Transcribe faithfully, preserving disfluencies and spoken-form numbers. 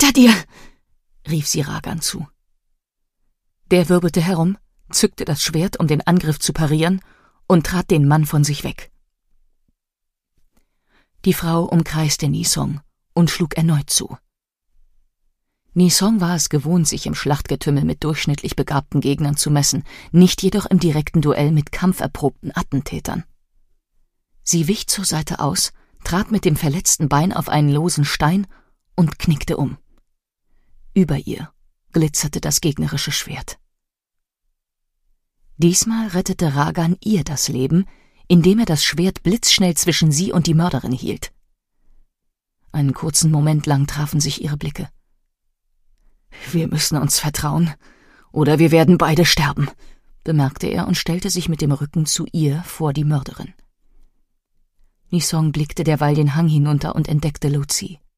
Hinter dir!« rief sie Ragan zu. Der wirbelte herum, zückte das Schwert, um den Angriff zu parieren, und trat den Mann von sich weg. Die Frau umkreiste Nisong und schlug erneut zu. Nisong war es gewohnt, sich im Schlachtgetümmel mit durchschnittlich begabten Gegnern zu messen, nicht jedoch im direkten Duell mit kampferprobten Attentätern. Sie wich zur Seite aus, trat mit dem verletzten Bein auf einen losen Stein und knickte um. Über ihr glitzerte das gegnerische Schwert. Diesmal rettete Ragan ihr das Leben, indem er das Schwert blitzschnell zwischen sie und die Mörderin hielt. Einen kurzen Moment lang trafen sich ihre Blicke. »Wir müssen uns vertrauen, oder wir werden beide sterben«, bemerkte er und stellte sich mit dem Rücken zu ihr vor die Mörderin. Nisong blickte derweil den Hang hinunter und entdeckte Luzi.